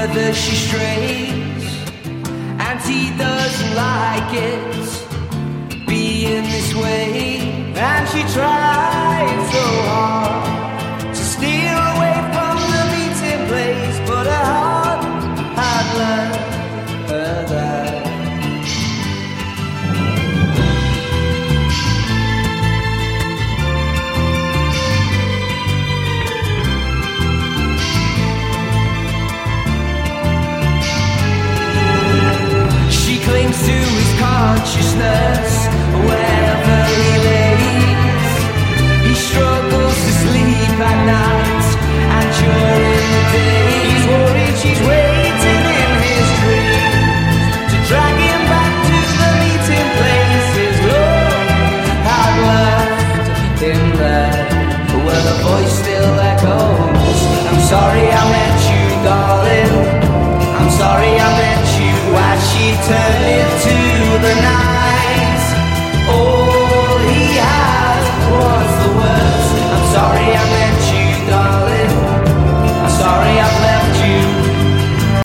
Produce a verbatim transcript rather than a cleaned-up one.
further she strays, and he doesn't like it being this way. And she tried so hard to steal away from the meeting place, but her heart had learned her that she clings to his consciousness wherever he lays. He struggles to sleep at night, and during the day he's worried she's waiting in his dreams to drag him back to the meeting place his love had left him there, where the voice still echoes. I'm sorry I met you, darling. I'm sorry I met you as she turned into the night.